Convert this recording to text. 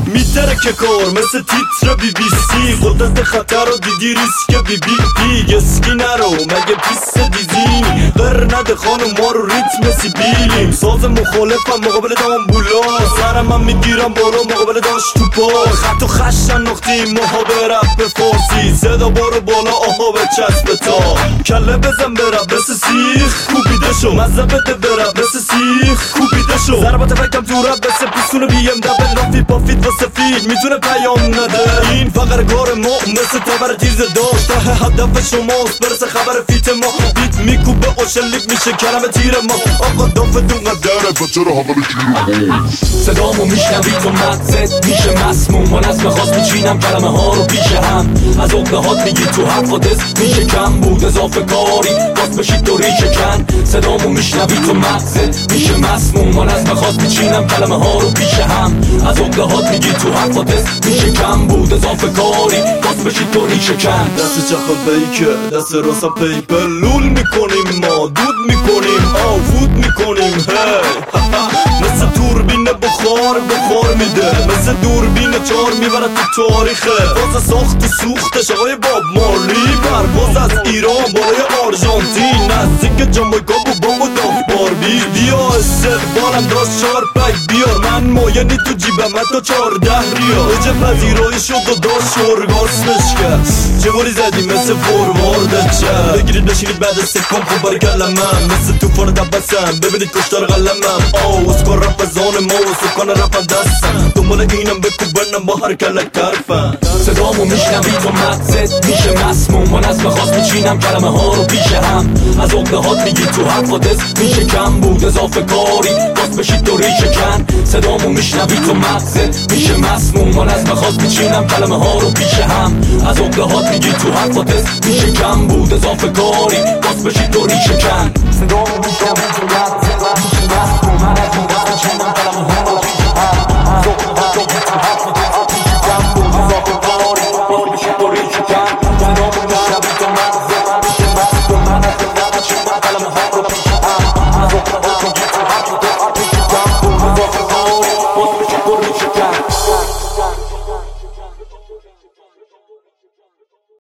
میتره که کار مثل تیتر BBC. قدرت خطر رو دیدی ریسک بی اسکی نرو مگه پیست دیزینی. غر نده خانم ما رو ریتم سیبیلیم. ساز مخالفم مقابل دامبولا. سرم من میگیرم بالا مقابل داشت تو پا. خط و خشن نختیم ماها به رپ فارسی. صدا بارو بالا آها به چسب تا. کله بزن برب مثل سیخ کوبیده شو. مزه بده برب مثل سیخ کوبیده شو. ضربات فکم تو رب مثل پیستون بیم دبل. لافی پافید و سفید میتونه پیام نده. این فقر کار ما مثل تبر تیز داشت. ته هدف شماست برسه خبر فیت ما. بیت میکوبه و شلیک میشه کلمه تیر ما. آقا دافتون قدره بچه حالا گیر ما. صدامو میشنوی تو مغزت میشه مسموم. من از مخواست میچینم کلمه ها رو پیش هم. از اقدهات میگی تو حفادث میشه کم بود. اضافه کاری باز بشید تو ریشه کن. صدامو میشنوی تو مغزت میشه مسموم. من از مخواست میچینم کلمه ها رو پیش هم. از اقدهات میگی تو حفادث میشه کم بود. اضافه کاری باز بشید تو ریشه کن. دست چپ بیکه دست راست پیپر. لول میکنیم ما دود میکنیم آفود میکنیم. هی مثل دوربین بخار میده. مثل دوربین چار میبره تو تاریخه. باز ساخت و سوختش آقای باب مارلی. پرواز از ایران بالای آرژانتین. نزدیک جامایکا و بابا داف باربی. بیا استقبالم داشت شارپک بیار. من مایانی تو جیبم حتی 14 ریال. اوج پذیرایی شد و داشت ارگاسمش کرد. چه بولی زدی مثل فوروارد چه. بگیرید بشینید بعد سکم خوب برگلم من. مثل توفان دبستم ببینید کشتار قلمم. اسکار رپ زان ما و سکان رپم دستم. دنبال اینم بکوبنم با هر کلک کرفم. صدامو میشنوی تو مغزت میشه مسموم. من از مخواست میچینم کلمه ها رو پیش هم. از اقدهات میگی تو حفادث میشه کم بود. اضافه کاری باز بشید تو ریشه کن. صدامو میشنوی تو مغزت میشه مسموم. من از مخواست میچینم کلمه ها رو پیش هم. از اقدهات میگی تو حفادث میشه کم بود. اضافه کاری باز بشید تو ریشه کن. صدامو میشنوی تو مغزت